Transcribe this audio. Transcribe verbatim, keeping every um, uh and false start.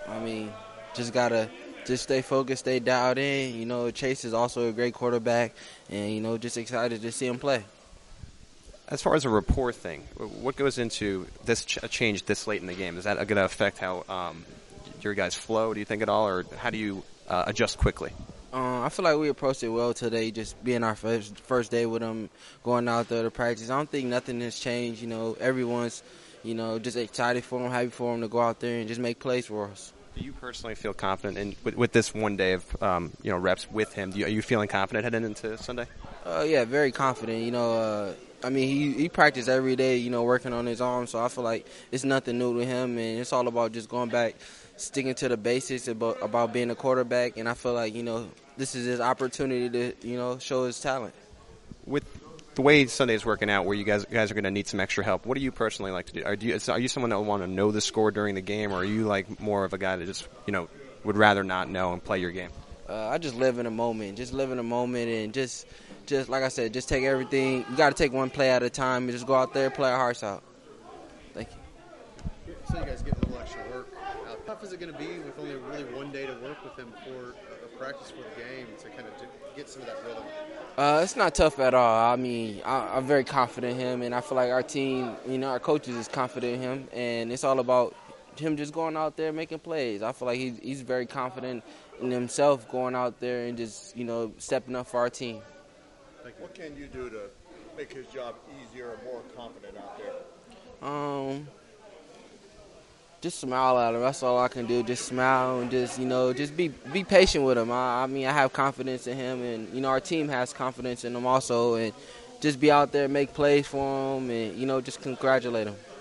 I mean, just gotta just stay focused, stay dialed in. You know, Chase is also a great quarterback, and you know, just excited to see him play. As far as a rapport thing, what goes into this ch- change this late in the game? Is that going to affect how um, your guys flow, do you think, at all, or how do you uh, adjust quickly? Um, I feel like we approached it well today, just being our first first day with them, going out there to practice. I don't think nothing has changed. You know, everyone's, you know, just excited for them, happy for them to go out there and just make plays for us. Do you personally feel confident in with, with this one day of um, you know reps with him? Do you, are you feeling confident heading into Sunday? Uh, yeah, very confident. You know, uh, I mean, he he practiced every day. You know, working on his arm. So I feel like it's nothing new to him, and it's all about just going back, sticking to the basics about about being a quarterback. And I feel like you know this is his opportunity to you know show his talent. With the way Sunday's working out, where you guys guys are going to need some extra help, what do you personally like to do? Are you are you someone that will want to know the score during the game, or are you like more of a guy that just you know would rather not know and play your game? Uh, I just live in a moment, just live in a moment, and just, just like I said, just take everything. You got to take one play at a time and just go out there, play our hearts out. Thank you. So you guys get a little extra work. How tough is it going to be with only really one day to work with him before a practice for the game to kind of get some of that rhythm? Uh, it's not tough at all. I mean, I, I'm very confident in him, and I feel like our team, you know, our coaches is confident in him, and it's all about him just going out there making plays. I feel like he's, he's very confident in himself going out there and just, you know, stepping up for our team. What can you do to make his job easier or more confident out there? Um, just smile at him. That's all I can do. Just smile and just, you know, just be be patient with him. I, I mean, I have confidence in him, and, you know, our team has confidence in him also. And just be out there, make plays for him, and, you know, just congratulate him.